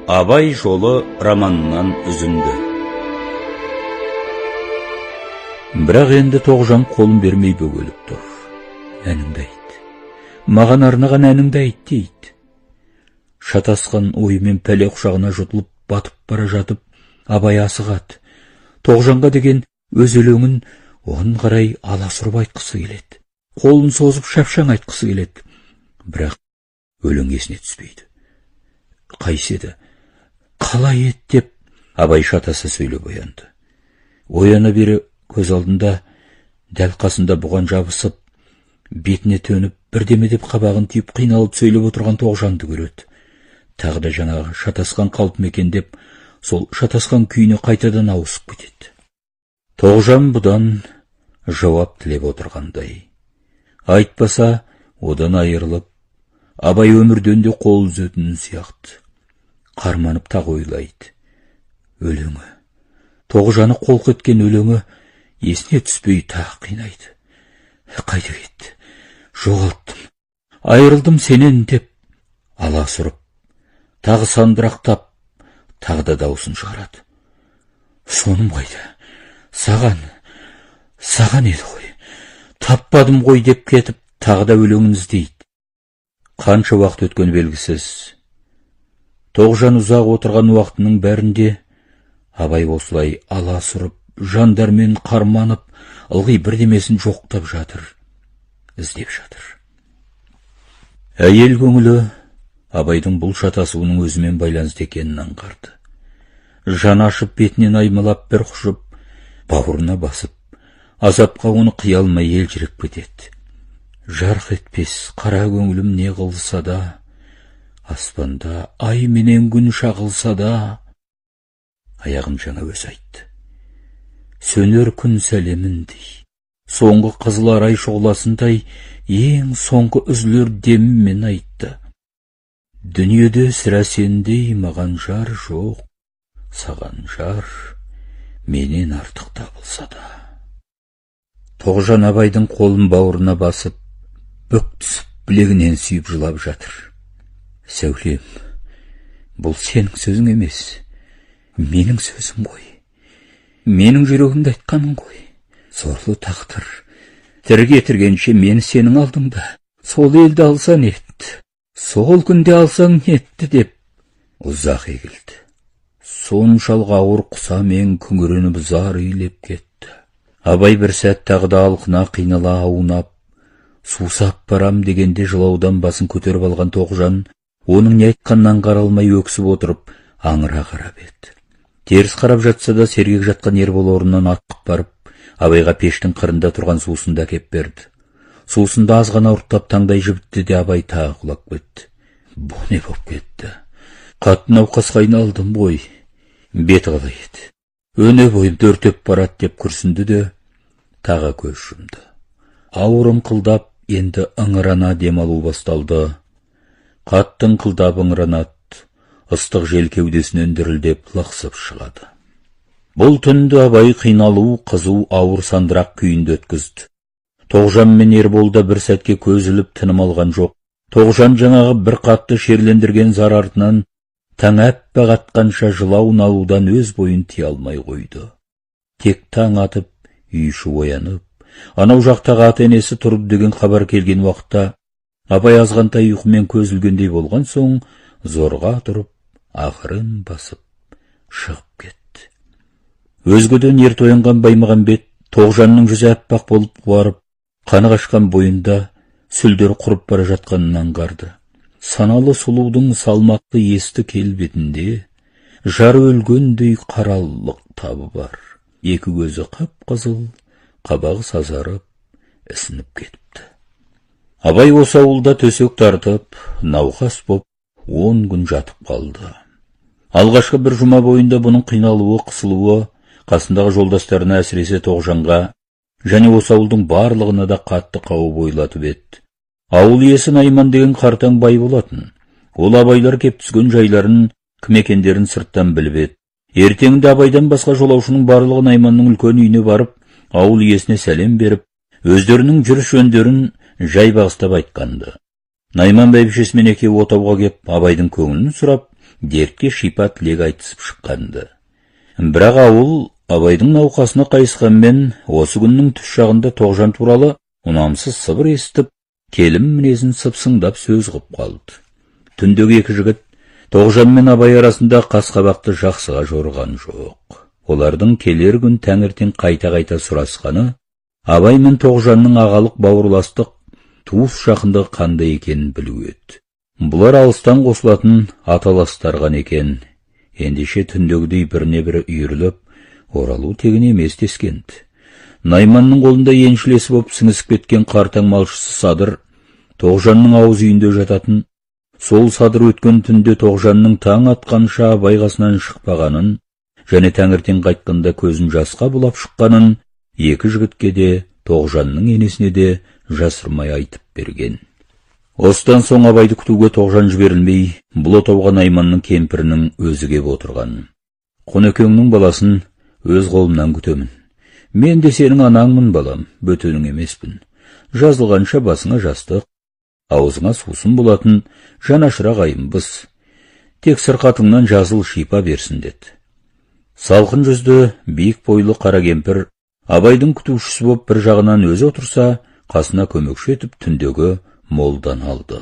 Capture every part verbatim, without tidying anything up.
Абай жолы романынан үзінді. Бірақ енді Тоғжан қолын бермей бөгеліп тұр. Әніңді айт. Маған арнаған әніңді айт дейді. Шатасқан ойымен пәле құшағына жұтылып батып бара жатып, Абай асығады. Тоғжанға деген өз өлеңін оған қарай аласұрып айтқысы келеді. Қолын созып шапшаң айтқысы келеді. Бірақ өлең есіне түспейді. Қайсы еді? Қалай ет деп Абай шатаса сөйлеп оянды. Ояна бері көз алдында дәл қасында бұған жабысып, бетіне төніп, бірдеме деп қабағын түйіп қиналып сөйлеп отырған Тоғжанды көреді. Тағы да жаңағы шатасқан қалпым екен деп, сол шатасқан күйіне қайтадан ауысып кетеді. Тоғжан бұдан жауап тілеп отырғандай. Айтпаса, одан айырылып, Абай өмірден де қол үзетінін сияқты. Қарманып тағы ойлайды. Өлеңі. Тоғжаны қолқ еткен өлеңі есіне түспей тағы қинайды. Қайда кетті? Жоғалттым. Айырылдым сенен деп аласұрып, тағы сандырақтап, тағы да даусын шығарады. Соным қайда? Саған, саған еді ғой. Таппадым ғой деп кетіп, тағы да өлеңін іздейді. Қанша уақыт өткен белгісіз. Тоғжан ұзақ отырған уақытының бәрінде Абай осылай аласұрып, жандармен қарманып, ылғи бірдемесін жоқтап жатыр, іздеп жатыр. Әйел көңілі Абайдың бұл шатасуының өзімен байланысты екенін аңғарды. Жан ашып бетінен аймалап бір құшып, бауырына басып, азапқа оны қия алмай елжіреп кетеді. Жарқ етпес қара көңілім не қылса да, аспанда ай менен күн шағылса да, аяғын жаңа өзі айтты. Сөнер күн сәлеміндей, соңғы қызыл арай шұғыласындай, ең соңғы үзілер демімен айтты. Дүниеде сірә сендей маған жар жоқ, саған жар менен артық табылса да. Тоғжан Абайдың қолын бауырына басып, бүк түсіп, білегінен сүйіп жылап жатыр. Сәулем, бұл сенің сөзің емес, менің сөзім ғой. Менің жүрегімді айтқаның ғой. Сорлы тағдыр, тірі кетіргенше мен сенің алдыңда. Сол елді алса нетті, сол күнде алсаң нетті деп ұзақ егілді. Соншалық ауыр құса мен күңіреніп зар үйлеп кетті. Абай бір сәт тағы да алқына қинала аунап, сусап барам дегенде жылаудан басын көтеріп алған Тоғжан, оның не айтқаннан қаралмай өксіп отырып, аңыра қарап еді. Теріс қарап жатса да, сергек жатқан Ербол орнынан атқып барып, Абайға пештің қырында тұрған сусынды әкеп берді. Сусынды аз ғана ұрттап таңдай жібітті де Абай тағы құлап кетті. Бұл не боп кетті? Қатты науқасқа айналдым ғой. Беті қалай еді? Өне бойым дөртеп барады деп күрсінді де, тағы көз жұмды. Ауырым қылдап, енді ыңырана демалу басталды. Қаттың қылдап ыңыранат, ыстық жел кеудесінен дірілдеп лықсып шығады. Бұл түнді Абай қиналу, қызу, ауыр сандырақ күйінде өткізді. Тоғжан мен Ерболда бір сәтке көз іліп тыным алған жоқ. Тоғжан жаңағы бір қатты шерлендірген зар артынан таң әппақ атқанша жылау налудан өз бойын тия алмай қойды. Тек таң атып, үй іші оянып, анау жақтағы ата енесі тұрып деген хабар келген уақытта Абай азғантай ұйқымен көз ілгендей болған соң, зорға тұрып, ақырын басып, шығып кетті. Өзгеден ерте оянған Баймағамбет Тоғжанның жүзі әппақ болып қуарып, қаны қашқан бойында сүлдер құрып бара жатқанын аңғарды. Саналы сұлудың салмақты есті келбетінде жар өлгендей қаралылық табы бар. Екі көзі қып-қызыл, қабағы сазарып, ісініп кетіпті. Абай осы ауылда төсек тартып, науқас боп, он күн жатып қалды. Алғашқы бір жұма бойында бұның қиналуы, қысылуы, қасындағы жолдастарына, әсіресе Тоғжанға, және осы ауылдың барлығына да қатты қауіп ойлатып еді. Ауыл иесі Найман деген қартаң бай болатын. Ол Абайлар кеп түскен жайларын, кім екендерін сырттан біліп еді. Ертеңінде Абайдан басқа жолаушының барлығы Найманның үлкен үйіне барып, ауыл иесіне сәлем беріп, өздерінің жүріс жөндерін жай бағыстап айтқанды. Найман бәйбішесімен екеуі отауға кеп, Абайдың көңілін сұрап, дертке шипа тілек айтысып шыққанды. Бірақ ауыл Абайдың науқасына қайысқанмен осы күннің түс шағында Тоғжан туралы ұнамсыз сыбыр естіп, келім мінезін сыпсыңдап сөз қып қалды. Түндегі екі жігіт Тоғжан мен Абай арасында қас-қабақты жақсыға жорған жоқ. Олардың келер күн таңертең қайта-қайта сұрасқаны Абай мен Тоғжанның ағалық бауырластық, туыс жақындығы қандай екенін білу еді. Бұлар алыстан қосылатын аталастарған екен. Ендеше түндегідей біріне бірі үйіріліп, оралу тегін емес дескенді. Найманның қолында еншілесі боп сіңісіп кеткен қартаң малшысы Садыр Тоғжанның ауыз үйінде жататын. Сол Садыр өткен түнде Тоғжанның таң атқанша Абай қасынан шықпағанын және таңертең қайтқанда көзін жасқа булап шыққанын екі жігітке де Тоғжанның енесіне де жасырмай айтып берген. Осыдан соң Абайды күтуге Тоғжан жіберілмей, бұл отауға Найманның кемпірінің өзі кеп отырған. Құнекеңнің баласын өз қолымнан күтемін. Мен де сенің анаңмын, балам, бөтенің емеспін. Жазылғанша басыңа жастық, аузыңа сусын болатын жанашырақ айымбыз. Тек сырқатыңнан жазыл шипа берсін деді. Салқын жүзді, биік бойлы қара кемпір Абайдың күтушісі боп бір жағынан өзі отырса, қасына көмекші етіп түндегі молдан алды.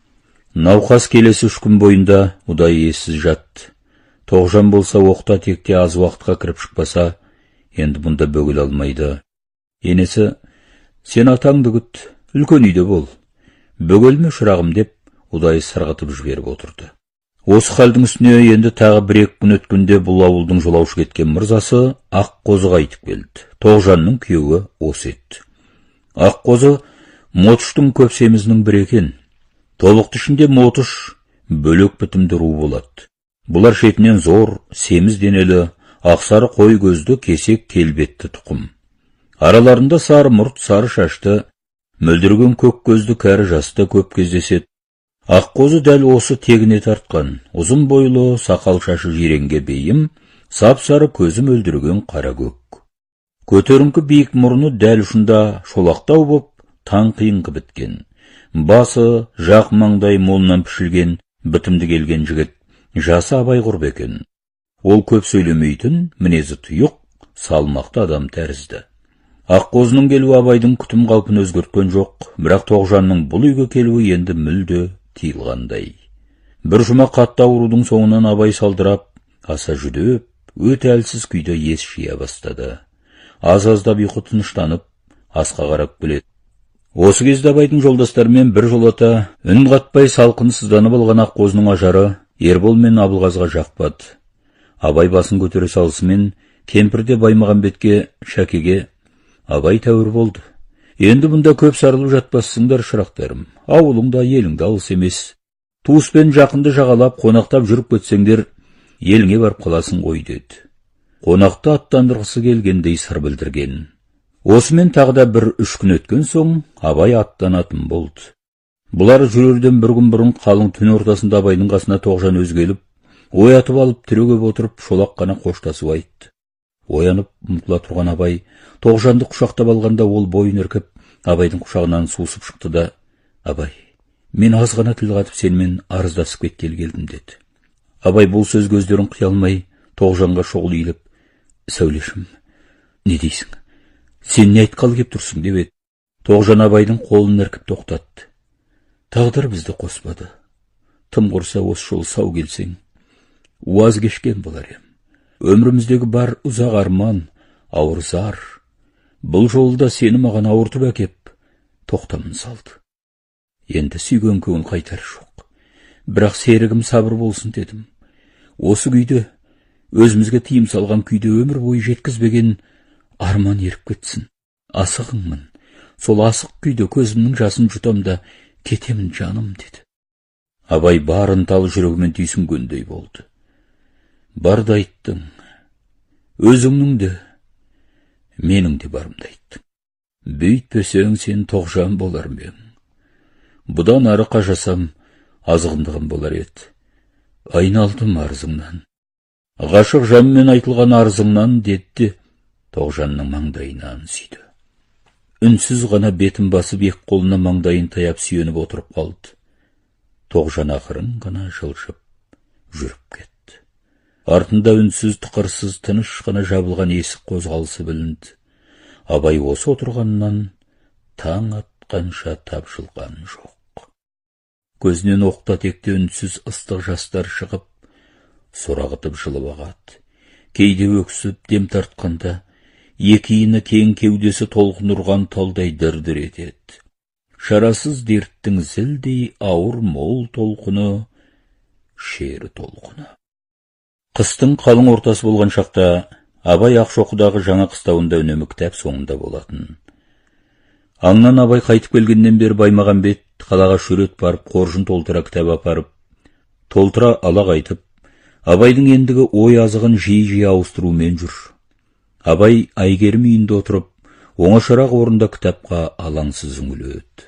Науқас келесі үш күн бойында ұдайы ессіз жатты. Тоғжан болса оқта текте аз уақытқа кіріп шықпаса, енді бұнда бөгел алмайды. Енесі, сен атаңды күт, үлкен үйде бол. Бөгелме шырағым деп, ұдайы сырғытып жіберіп отырды. Осы халдің үстіне енді тағы бір-екі күн өткенде бұл ауылдың жолаушы кеткен мырзасы Аққозы қайтып келді. Тоғжанның күйеуі осы еді. Аққозы Мотыштың көп семізінің бірі екен. Тобықты ішінде Мотыш бөлек бітімді ру болады. Бұлар шетінен зор, семіз денелі, ақсары қой көзді, кесек келбетті тұқым. Араларында сары мұрт, сары шашты, мөлдірген көк көзді кәрі жасты көп кездеседі. Аққозы дәл осы тегіне тартқан, ұзын бойлы, сақал шашы жиренге бейім, сап-сары көзі мөлдірген қара көк. Көтеріңкі биік мұрны дәл ұшында шолақтау боп, таң қиынғы біткен. Басы жақ маңдай молынан пішілген, бітімді келген жігіт, жасы Абай құрбы екен. Ол көп сөйлемейтін, мінезі тұйық, салмақты адам тәрізді. Аққозының келуі Абайдың күтім қалпын өзгерткен жоқ, бірақ Тоғжанның бұл үйге келуі енді мүлде тиылғандай. Бір жұма қатты аурудың соңынан Абай салдырап, аса жүдеп, өте әлсіз күйде ес жия бастады. Аз-аздап ұйқы тыныштанып, асқа қарап келеді. Осы кезде Абайдың жолдастарымен бір жолата үн қатпай салқын сызданып алған Аққозының ажары Ербол мен Абылғазға жақпады. Абай басын көтере салысымен кемпірде Баймағамбетке, Шәкеге, Абай тәуір болды. Енді бұнда көп сарылып жатпассыңдар, шырақтарым. Ауылыңда, еліңді алыс емес. Туыспен жақынды жағалап, қонақтап жүріп кетсеңдер, еліңе барып қаласың ғой деді. Қонақты аттандырғысы келгендей сыр білдірген. Осымен тағы да бір үш күн өткен соң Абай аттанатын болды. Бұлар жүрерден бір күн бұрын қалың түн ортасында Абайдың қасына Тоғжан өзгеліп, оятып алып түрегеп отырып шолақ қана қоштасып айтты. Оянып ұмтыла тұрған Абай Тоғжанды құшақтап алғанда ол бойын іркіп, Абайдың құшағынан сусып шықты да: «Абай, мен аз ғана тіл қатып сенімен арыздасып кеткелі келдім» деді. Абай бұл сөз көздерін қия алмай Тоғжанға шұғыл иіліп: «Сәулешім, не дейсің? Сен не айтқалы кеп тұрсың?» деп еді. Тоғжан Абайдың қолын іркіп тоқтатты. «Тағдыр бізді қоспады. Тым құрса осы жол сау келсең, уаз кешкен болар ем. Өміріміздегі бар ұзақ арман, ауыр зар. Бұл жолда сені маған ауыртып әкеп, тоқтамын салды. Енді сүйген көңіл қайтар жоқ. Бірақ серігім сабыр болсын дедім. Осы күйде, өзімізге тиым салған күйде өмір бойы жеткізбеген арман еріп кетсін. Асығыңмын. Сол асық күйде көзімнің жасын жұтамда кетемін жаным» деді. Абай бар ынталы жүрегімен түйсінгендей болды. «Барды айттың, өзіңнің де, менің де барымды айттың. Бүйтпесең сен Тоғжан болар мен. Бұдан ары қажасам, азғындығым болар еді. Айналдым арзыңнан. Ғашық жанмен айтылған арзыңнан» деді. Тоғжанның маңдайынан сүйді. Үнсіз ғана бетін басып екі қолына маңдайын таяп сүйеніп отырып қалды. Тоғжан ақырын ғана жылжып жүріп кетті. Артында үнсіз, тықырсыз, тыныш қана жабылған есік қозғалысы білінді. Абай осы отырғаннан таң атқанша тапжылған жоқ. Көзінен оқта-текте үнсіз ыстық жастар шығып, сорағытып жылып ағады. Кейде өксіп, дем тартқанда, екі иіні кең кеудесі толқын ұрған талдай дір-дір етеді. Шарасыз дерттің зілдей ауыр мол толқыны, шері толқыны. Қыстың қалың ортасы болған шақта, Абай Ақшоқыдағы жаңа қыстауында үнемі кітап соңында болатын. Аңнан Абай қайтып келгеннен бері Баймағамбет қалаға шөрет барып, қоржын толтыра кітап апарып, толтыра ала қайтып, Абайдың ендігі ой азығын жиі-жиі ауыстырумен жүр. Абай Әйгерім үйінде отырып, оңашарақ орында кітапқа алаңсыз үңіледі.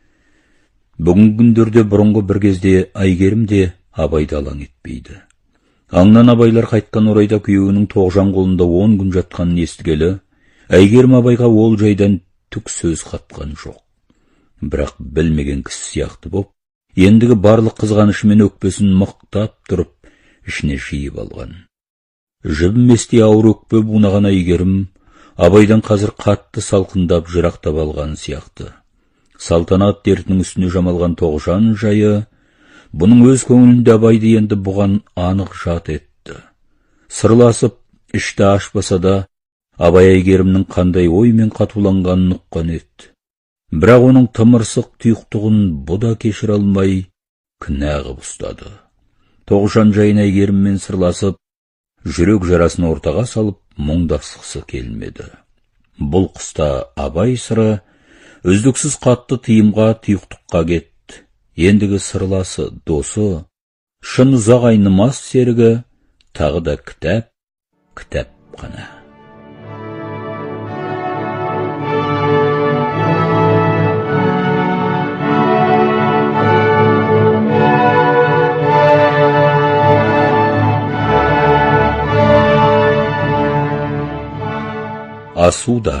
Бүгінгі күндерде бұрынғы бір кезде Әйгерім де Абайды алаң етпейді. Аңнан Абайлар қайтқан орайда күйеуінің Тоғжан қолында он күн жатқанын естігелі, Әйгерім Абайға ол жайдан түк сөз қатқан жоқ. Бірақ білмеген кісі сияқты боп, ендігі барлық қызғанышымен өкпесін мықтап тұрып, ішіне жиып алған. Жібіместей ауыр өкпе бунаған Әйгерім Абайдан қазір қатты салқындап жырақтап алған сияқты. Салтанат дертінің үстіне жамалған Тоғжан жайы, бұның өз көңілінде Абайды енді бұған анық жат етті. Сырласып, ішті ашпаса да, Абай Әйгерімнің қандай оймен қатуланғанын ұққан еді. Бірақ оның тымырсық тұйықтығын бұда кешір алмай, кінә қып ұстады. Тоғжан жайын Әйгеріммен сырласып, жүрек жарасын ортаға салып, мұңдасқысы келмеді. Бұл қыста Абай сыры үздіксіз қатты тыйымға, тұйықтыққа кетті. Ендігі сырласы, досы, шын ұзақ айнымас серігі, тағы да кітап, кітап қана. Асуда.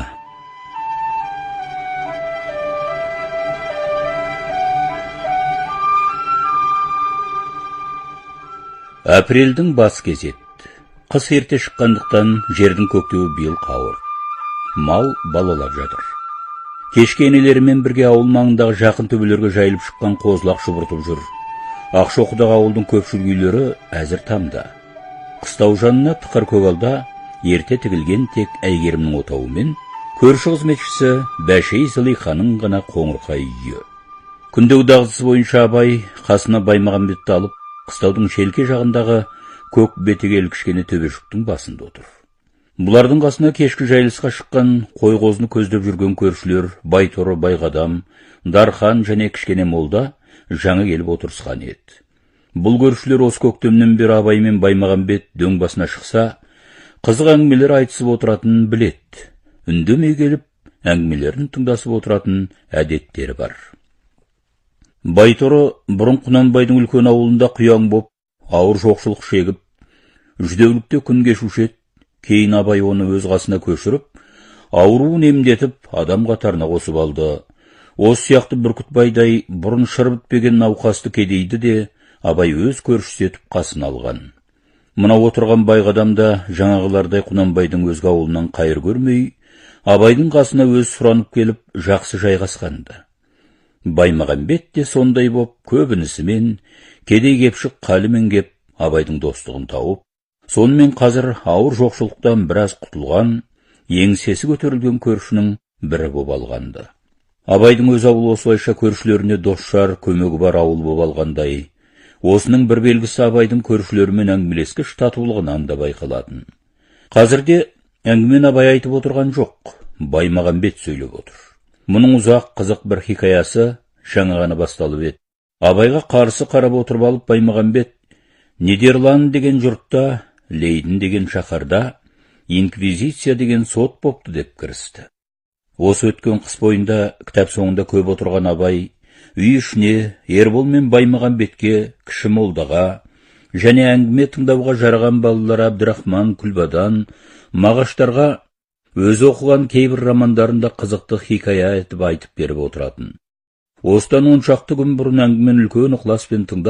Апрельдің бас кезет. Қыс ерте шыққандықтан жердің көктеуі биыл қауыр. Мал балалап жатыр. Кешке енелерімен бірге ауыл маңындағы жақын төбелерге жайылып шыққан қозлақ шұбыртып жүр. Ақшоқыдағы ауылдың көпшілік үйлері әзір тамда. Қыстау жанына тықыр көгалда ерте тігілген тек Әйгерімнің отауымен, көрші қызметшісі Бәшей Зылиханың ғана қоңырқай үйі. Күндегі дағдысы бойынша Абай қасына Баймағамбетті алып, қыстаудың шелке жағындағы көк бетегел кішкене төбешіктің басында отыр. Бұлардың қасына кешкі жайылысқа шыққан қой қозыны көздеп жүрген көршілер Байторы, Байғадам, Дархан және кішкене молда жаңа келіп отырысқан еді. Бұл көршілер осы көктемнен бері Абай мен Баймағамбет дөң басына шықса, қызық әңгімелер айтысып отыратынын білет. Үндемей келіп, әңгімелерін тыңдасып отыратын әдеттері бар. Байторы бұрын Құнанбайдың үлкен ауылында құяң боп, ауыр жоқшылық шегіп, жүдеулікте күн кешуші еді. Кейін Абай оны өз қасына көшіріп, ауруын емдетіп, адам қатарына қосып алды. Осы сияқты Бүркітбайдай бұрын шыр бітпеген науқасты кедейді де Абай өз көршісі етіп қасына алған. Мына отырған Байғадам да жаңағылардай Құнанбайдың өзге ауылынан қайыр көрмей, Абайдың қасына өз сұранып келіп, жақсы жайғасқанды. Баймағамбет те сондай боп, көбінісімен, кедей кепшік қалымен кеп, Абайдың достығын тауып, сонымен қазір ауыр жоқшылықтан біраз құтылған, еңсесі көтерілген көршінің бірі боп алғанды. Абайдың өз ауылы осылайша көршілеріне досшар, көмегі бар ауыл боп алғандай, осының бір белгісі Абайдың көршілерімен әңгімелескіш татулығынан да байқалатын. Қазірде әңгімен Абай айтып отырған жоқ, Баймағамбет сөйлеп отыр. Мұның ұзақ қызық бір хикаясы жаңа ғана басталып еді. Абайға қарсы қарап отырып алып Баймағамбет, Нидерланд деген жұртта, Лейден деген шаһарда, инквизиция деген сот бопты деп кірісті. Осы өткен қыс бойында кітап соңында көп отырған Абай, үй ішіне Ербол мен Баймағамбетке, кіші молдаға, және әңгіме тыңдауға жараған балалар Әбдірахман, Күлбадан, Мағаштарға өзі оқыған кейбір романдарында қызықты хикая етіп айтып беріп отыратын. Осыдан он шақты күн бұрын әңгімен үлкен ықыласпен тыңдап,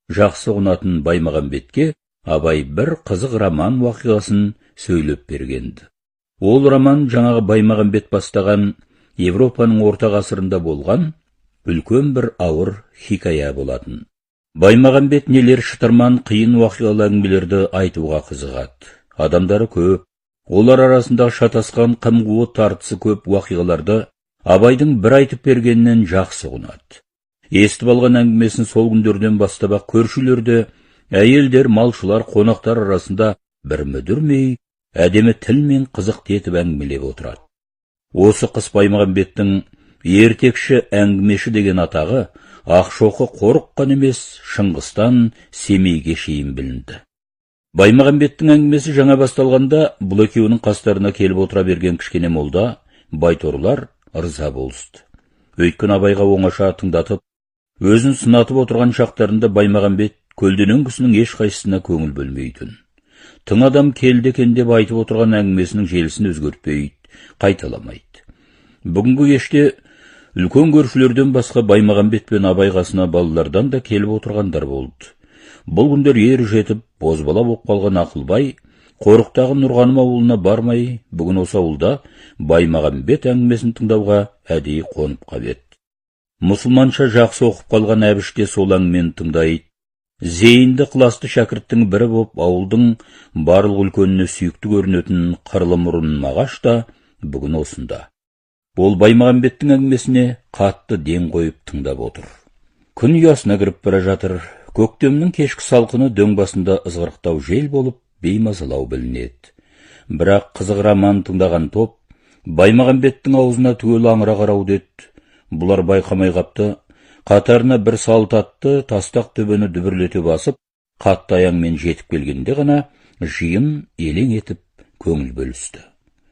жақсы ұнатын Баймағамбетке абай бір қызық роман уақиғасын сөйлеп бергенді. Ол роман жаңағы Баймағамбет бастаған Европаның орта ғасырында болған үлкен бір ауыр хикая болатын. Баймағамбет нелер шытырман қиын уақиғалы әңгімелерді айтуға қызығады. Адамдары көп, олар арасында шатасқан қымғуы тартысы көп уақиғаларды абайдың бір айтып бергеннен жақсы ұнады. Естіп алған әңгімесін сол күндерден бастап көршілерді, әйелдер, малшылар, қонақтар арасында бір мүдірмей, әдемі тілмен қызық етіп әңгімелеп отырады. Осы қыс Баймағамбеттің ертекші әңгімеші деген атағы Ақшоқы Қорыққан емес, Шыңғыстан Семейге шейін білінді. Баймағамбеттің әңгімесі жаңа басталғанда бұл екеуінің қастарына келіп отыра берген кішкене молда байторлар ырза болысты. Өйткені абайға оңаша тыңдатып, өзін сынатып отырған шақтарында Баймағамбет көлденең кісінің ешқайсысына көңіл бөлмейтін. Тың адам келді екен деп айтып отырған әңгімесінің желісін өзгертпейді, қайталамайды. Бүгінгі кеште үлкен көршілерден басқа Баймағамбет пен абай қасына балалардан да келіп отырғандар болды. Бұл күндер ер жетіп, бозбала боп қалған Ақылбай Қорықтағы Нұрғаным ауылына бармай, бүгін осы ауылда Баймағамбет әңгімесін тыңдауға әдейі қонып қап еді. Мұсылманша жақсы оқып қалған әбіште сол әңгімені тыңдайды. Зейінді қыласты шәкірттің бірі боп, ауылдың барлық үлкеніне сүйікті көрінетін қырлы мұрын Мағаш та бүгін осында. Ол Баймағамбеттің әңгімесіне қатты ден қойып тыңдап отыр. Күн ұясына кіріп бара жатыр. Көктемнің кешкі салқыны дөң басында ызғырықтау жел болып, беймазалау білінеді. Бірақ қызық роман тыңдаған топ Баймағамбеттің аузына түгел аңыра қарауды еді. Бұлар байқамай қапты. Қатарына бір салт атты, тастақ төбені дүбірлете басып, қатты аяңмен жетіп келгенде ғана жиын елең етіп көңіл бөлісті.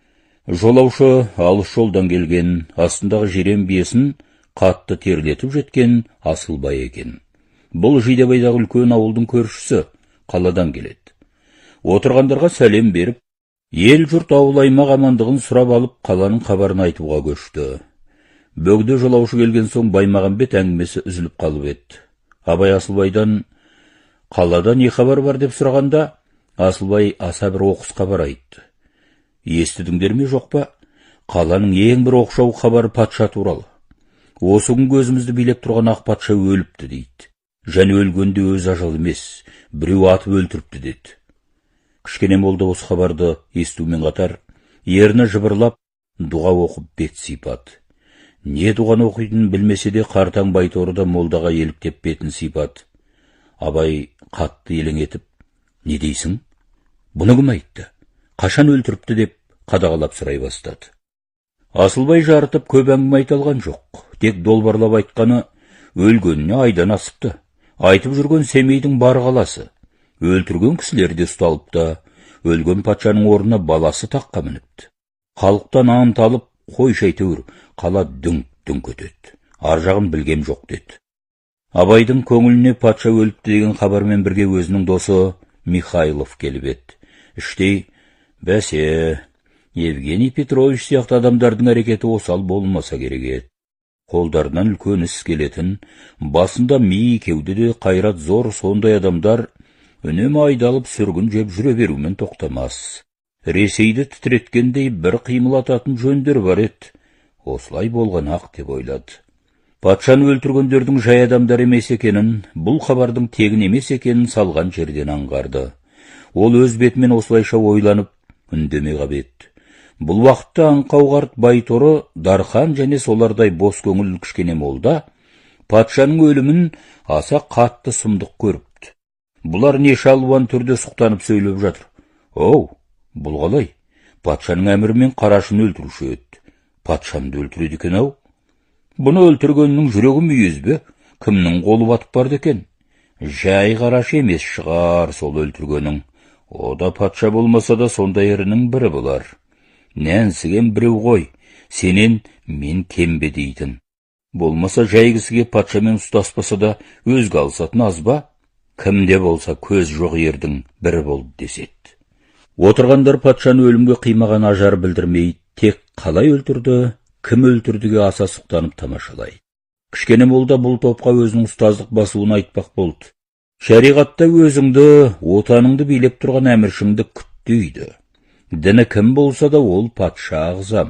Жолаушы алыс жолдан келген, астындағы жирен биесін қатты терлетіп жеткен Асылбай екен. Бұл Жидебайдағы үлкен ауылдың көршісі, қаладан келеді. Отырғандарға сәлем беріп, ел жұрт ауыл аймақ амандығын сұрап алып, қаланың хабарын айтуға көшті. Бөгде жолаушы келген соң Баймағамбет әңгімесі үзіліп қалып еді. Абай Асылбайдан қалада не хабар бар деп сұрағанда, Асылбай аса бір оқыс хабар айтты. Естідіңдер ме жоқ па? Қаланың ең бір оқшау хабары патша туралы. Осы күн көзімізді билеп тұрған ақ патша өліпті дейді. Және өлгенде өз ажал емес, біреу атып өлтіріпті деді. Кішкене молда осы хабарды естумен қатар, ерні жыбырлап, дұға оқып бет сипады. Не дұғаны оқитынын білмесе де қартаң байторы да молдаға еліктеп бетін сипады. Абай қатты елең етіп, не дейсің? Бұны кім айтты? Қашан өлтіріпті деп қадағалап сұрай бастады. Асылбай жарытып көп әңгіме айта алған жоқ. Тек долбарлап айтқаны өлгеніне айдан асыпты. Айтып жүрген Семейдің бар қаласы. Өлтірген кісілер де ұсталыпты. Өлген патшаның орнына баласы таққа мініпті. Халықтан анталып, қой шайтөр, қала дүңк-дүңк өтеді. Ар жағын білгем жоқ деді. Абайдың көңіліне патша өліпті деген хабармен бірге өзінің досы Михайлов келіп еді. Іштей, бәсе, Евгений Петрович сияқты адамдардың әрекеті осал болмаса керек еді. Қолдарынан үлкен іс келетін, басында ми кеудеде қайрат зор сондай адамдар үнемі айдалып сүргін жеп жүре берумен тоқтамас. Ресейді тітіреткендей бір қимыл ататын жөндер бар еді. Осылай болған ақ деп ойлады. Патшаны өлтіргендердің жай адамдар емес екенін, бұл хабардың тегін емес екенін салған жерден аңғарды. Ол өз бетімен осылайша ойланып, үндемей қап еді. Бұл уақытта аңқау қарт байторы, Дархан және солардай бос көңіл кішкене молда патшаның өлімін аса қатты сұмдық көріпті. Бұлар неше алуан түрде сұқтанып сөйлеп жатыр. Оу, бұл қалай? Патшаның әмірімен қарашын өлтіруші еді. Патшамды өлтіреді екен ау? Бұны өлтіргеннің жүрегі мүйіз бе? Кімнің қолы батып барды екен? Жай қараш емес шығар сол өлтіргенің. О да патша болмаса да сондай ерінің бірі болар. Нәнсіген біреу ғой, сенен мен кембе дейтін. Болмаса жай кісіге патшамен ұстаспаса да өзге алысатын аз ба? Кімде болса көз жоқ ердің бірі болды деседі. Отырғандар патшаны өлімге қимаған ажар білдірмей, тек қалай өлтірді, кім өлтірдіге аса сұқтанып тамашалайды. Кішкене молда бұл топқа өзінің ұстаздық басуын айтпақ болды. Шариғатта өзіңді, отаныңды билеп тұрған әміршіңді күттейді. Діні кім болса да ол патша ағзам.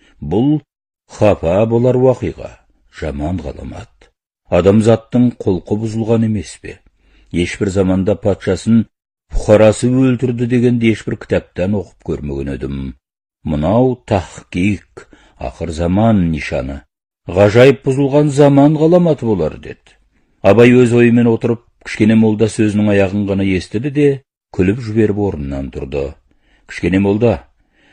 Бұл хапа болар уақиға, жаман ғаламат. Адамзаттың құлқы бұзылған емес пе? Ешбір заманда патшасын бұқарасы өлтірді дегенде ешбір кітаптан оқып көрмеген едім. Мынау тахқиқ, ақыр заман нишаны. Ғажайып бұзылған заман ғаламаты болар деді. Абай өз ойымен отырып, кішкене молда сөзінің аяғын ғана естіді де, күліп жіберіп орнынан тұрды. Кішкене молда,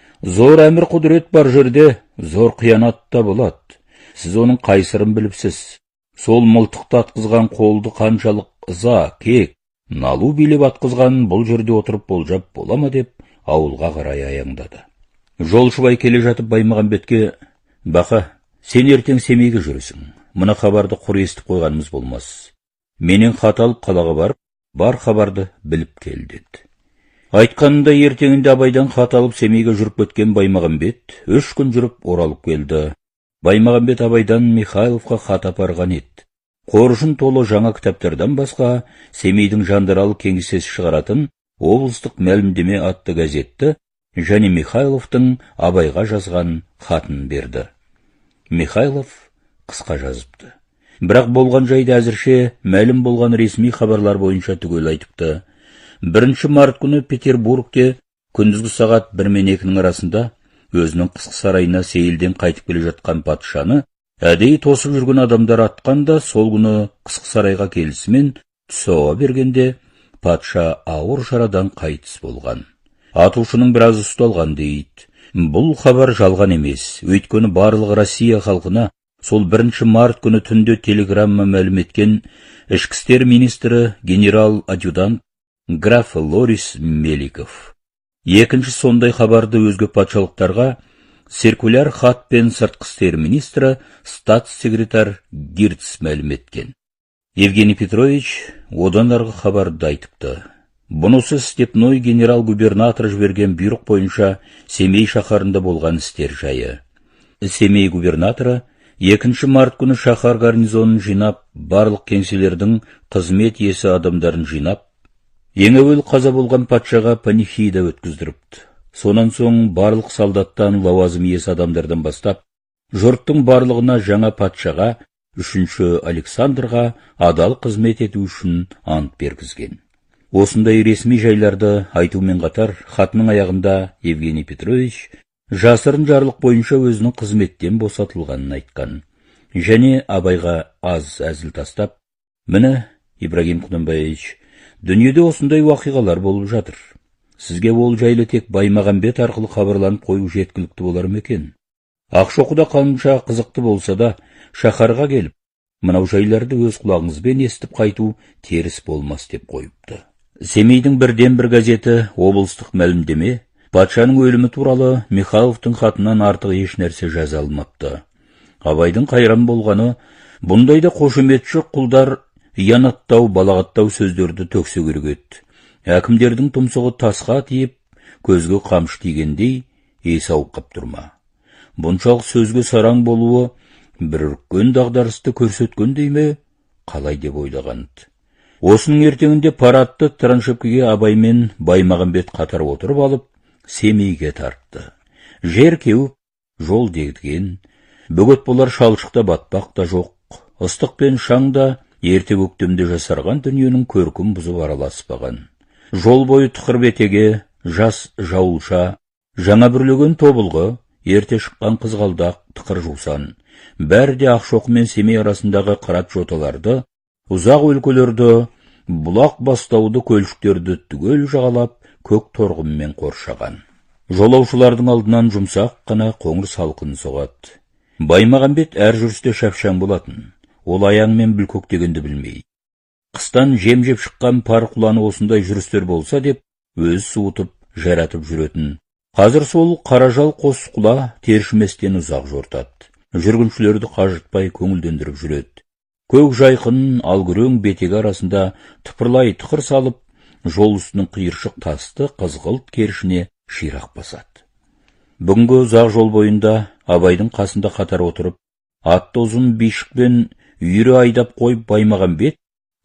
зор әмір құдірет бар жерде, зор қиянат та болады. Сіз оның қайсырын біліпсіз. Сол мылтықты атқызған қолды қаншалық ыза, кек, налу билеп атқызған бұл жерде отырып болжап болама деп, ауылға қарай аяңдады. Жолшыбай келе жатып Баймағамбетке, бақа, сен ертең Семейге жүресің. Мына хабарды құр естіп қойғанымыз болмас. Менен хат алып қалаға барып, бар хабарды біліп кел деді. Айтқанында ертеңінде Абайдан хат алып Семейге жүріп кеткен Баймағамбет үш күн жүріп оралып келді. Баймағамбет Абайдан Михайловқа хат апарған еді. Қоржын толы жаңа кітаптардан басқа Семейдің жандаралы кеңсесі шығаратын облыстық мәлімдеме атты газетті және Михайловтың Абайға жазған хатын берді. Михайлов қысқа жазыпты. Бірақ болған жайды әзірше мәлім болған ресми хабарлар бойынша түгел айтыпты. Бірінші март күні Петербургте күндізгі сағат бір мен екінің арасында өзінің қысқы сарайына сейілден қайтып келе жатқан патшаны әдейі тосып жүрген адамдар атқанда, сол күні қысқы сарайға келісімен түс ауа бергенде патша ауыр жарадан қайтыс болған. Атушының біразы ұсталған дейді. Бұл хабар жалған емес, өйткені барлық Россия халқына сол бірінші март күні түнде телеграмма мәлім еткен ішкі істер министрі генерал-адъютант граф Лорис Меликов. Екінші сондай хабарды өзге патшалықтарға циркуляр хат пен сыртқы істер министрі статс-секретар Гирц мәлім еткен. Евгений Петрович одан арғы хабарды айтыпты. Бұнысы степной генерал-губернатор жіберген бұйрық бойынша Семей шаһарында болған істер жайы. Семей губернаторы екінші март күні шаһар гарнизонын жинап, барлық кеңселердің қызмет иесі адамдарын жинап, ең әуел қаза болған патшаға панихида өткіздіріпті. Сонан соң барлық солдаттан, лауазым иесі адамдардан бастап, жұрттың барлығына жаңа патшаға, үшінші Александрға адал қызмет ету үшін ант бергізген. Осындай ресми жайларды айтумен қатар, хатының аяғында Евгений Петрович жасырын жарлық бойынша өзінің қызметтен босатылғанын айтқан. Және Абайға аз әзіл тастап, міне, Ибрагим Құнанбаевич, дүниеде осындай уақиғалар болып жатыр. Сізге ол жайлы тек Баймағамбет арқылы хабарланып қою жеткілікті болар ма екен? Ақшоқыда қанша қызықты болса да, шаһарға келіп, мынау жайларды өз құлағыңызбен естіп қайту теріс болмас деп қойыпты. Семейдің бірден бір газеті облыстық мәлімдеме патшаның өлімі туралы Михайловтың хатынан артық еш нәрсе жаза алмапты. Абайдың қайран болғаны, бұндайда қошеметші құлдар иянаттау, балағаттау сөздерді төксе керек еді. Әкімдердің тұмсығы тасқа тиіп, көзге қамшы тигендей есі ауқып тұрма. Бұншалық сөзге сараң болуы бір үлкен дағдарысты көрсеткендей ме, қалай деп ойлағанды. Осының ертеңінде парадты траншепкеге Абай мен Баймағамбет қатар отырып алып, Семейге тартты. Жер кеуіп, жол дегдген, бөгет болар шалшықта батпақ та жоқ, ыстық пен шаңда ерте көктемде жасарған дүниенің көркін бұзып араласпаған. Жол бойы тұқыр бетеге, жас жауылша, жаңа бүрлеген тобылғы, ерте шыққан қызғалдақ, тықыр жусан, бәрі де Ақшоқы мен Семей арасындағы қырат жоталарды, ұзақ өлкөлерді, бұлақ бастауды, көлшіктерді түгел жағалап, көк торғынмен қоршаған. Жолаушылардың алдынан жұмсақ қана қоңыр салқын соғады. Баймағамбет әр жүрісте шапшаң болатын. Ол аяңмен бүлкөк дегенді білмейді. Қыстан жем-жеп шыққан пар құланы осындай жүрістер болса деп, өз суытып, жаратып жүретін. Қазір сол қаражал қос құла тершіместен ұзақ жортады. Жүргіншілерді қажытпай көңілдендіріп жүреді. Көк жайқын алгүрең бетегі арасында тыпырлай тықыр салып, жол үстінің қиыршық тасты қызғылт кершіне ширақ басады. Бүгінгі ұзақ жол бойында Абайдың қасында қатар отырып, атты ұзын бишікпен үйірі айдап қойып Баймағамбет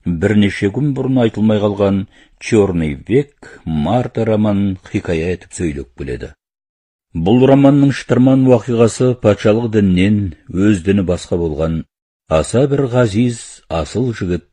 бірнеше күн бұрын айтылмай қалған «Черный век» Марта романын хикая етіп сөйлеп келеді. Бұл романның шытырман уақиғасы патшалық діннен өз діні басқа болған аса бір ғазиз асыл жігіт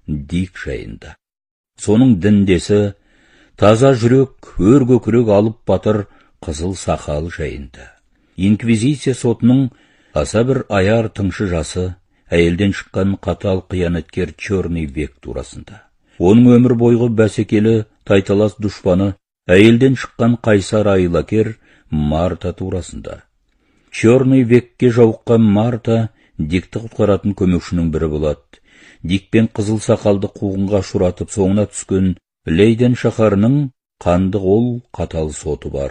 Дик жайында. Соның діндесі таза жүрек, өр көкірек алып батыр қызыл сақал жайында. Инквизиция сотының аса бір аяр тыңшы жасы әйелден шыққан қатал қиянаткер Черный век турасында. Оның өмір бойғы бәсекелі тайталас дұшпаны әйелден шыққан қайсар айлакер Марта турасында. Черный векке жауыққан Марта Дикті құтқаратын көмекшінің бірі болады. Дикпен қызыл сақалды қуғынға шұратып соңына түскен Лейден шаһарының қанды қол қатал соты бар.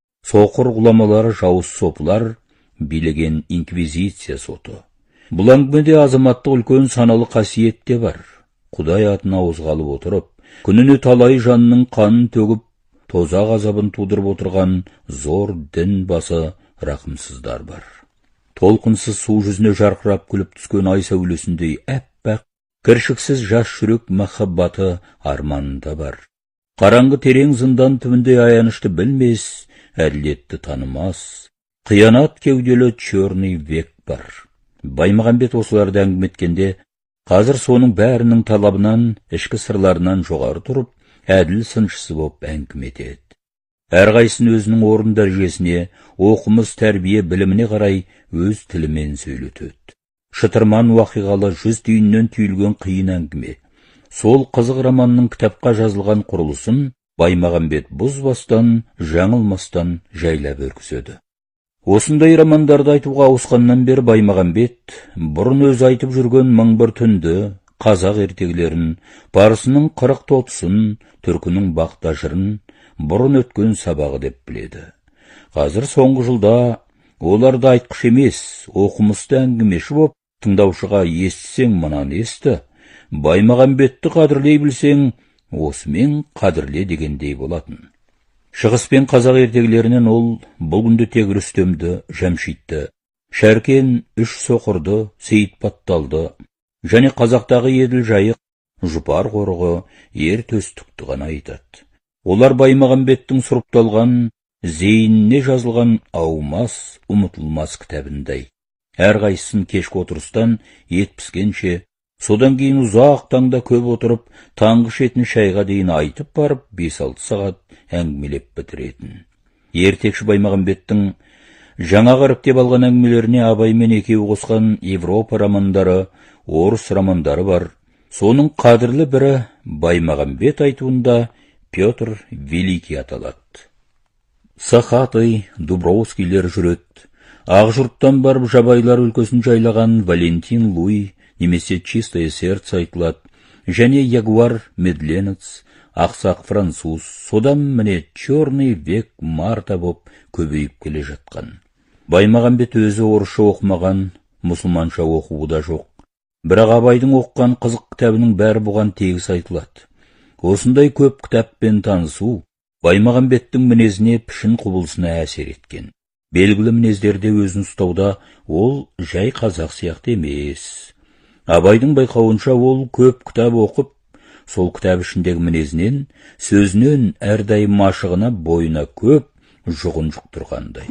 Соқыр ғұламалары жауыз сопылар билеген инквизиция соты. Бұл әңгімеде азаматтық үлкен саналы қасиет те бар. Құдай атын ауызға алып отырып, күніне талай жанның қанын төгіп, тозақ азабын тудырып отырған зор дін басы рақымсыздар бар. Толқынсыз су жүзіне жарқырап күліп түскен ай сәулесіндей әппақ, кіршіксіз жас жүрек махаббаты арманында бар. Қараңғы терең зындан түбінде аянышты білмес, әділетті танымас, қиянат кеуделі Черный век бар. Баймағамбет осыларды әңгіметкенде, қазір соның бәрінің талабынан, ішкі сырларынан жоғары тұрып, әділ сыншысы боп әңгіме етеді. Әрқайсын өзінің орын дәрежесіне, оқымыс тәрбие біліміне қарай өз тілімен сөйлетеді. Шытырман уақиғалы жүз түйіннен түйілген қиын әңгіме. Сол қызық романның кітапқа жазылған құрылысын Баймағамбет бұзбастан, жаңылмастан жайлап өркізеді. Осындай романдарды айтуға ауысқаннан бері Баймағамбет бұрын өз айтып жүрген мың бір түнді, қазақ ертегілерін, парсының қырық тотысын, түркінің бақта жырын бұрын өткен сабағы деп біледі. Қазір соңғы жылда оларды айтқыш емес, оқымысты әңгімеші боп, тыңдаушыға естісең мынаны есті, Баймағамбетті қадірлей білсең, осымен қадірле дегендей болатын. Шығыс пен қазақ ертегілерінен ол бұл күнде тек Рүстемді, Жәмшитті, Шәркен үш соқырды, Сейіт Батталды, және қазақтағы Еділ Жайық, Жұпар қорығы, Ер төстікті ғана айтады. Олар Баймағамбеттің сұрыпталған, зейініне жазылған аумас, ұмытылмас кітабындай. Әрқайсысын кешкі отырыстан ет піскенше, содан кейін ұзақ таңда көп отырып, таңғы шетін шайға дейін айтып барып, бес-алты сағат әңгімелеп бітіретін. Ертекші Баймағамбеттің жаңа қаріптеп алған әңгімелеріне Абаймен екеуі қосқан Европа романдары, орыс романдары бар. Соның қадірлі бірі Баймағамбет айтуында Петр Великий аталады. Сахатай, Дубровскийлер жүреді. Ақ жұрттан барып жабайлар өлкесін жайлаған Валентин Луй, немесе Чистое сердце айтылады, және Ягуар Медленец, ақсақ француз, содан міне Черный век Марта боп көбейіп келе жатқан. Баймағамбет өзі орысша оқымаған, мұсылманша оқуы да жоқ. Бірақ Абайдың оққан қызық кітабының бәрі бұған тегіс айтылады. Осындай көп кітаппен танысу Баймағамбеттің мінезіне, пішін құбылысына әсер еткен. Белгілі мінездерде өзін ұстауда ол жай қазақ сияқты емес. Абайдың байқауынша ол көп кітап оқып, сол кітап ішіндегі мінезінен, сөзінен әрдайым машығына, бойына көп жұғын жұқтырғандай.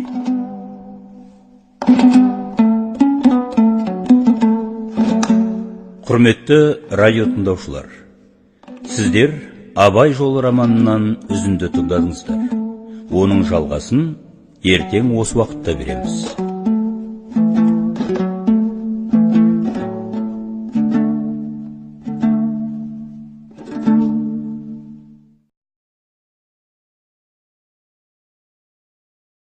Құрметті радио тыңдаушылар, сіздер Абай жолы романынан үзінді тыңдадыңыздар. Оның жалғасын ертең осы уақытта береміз.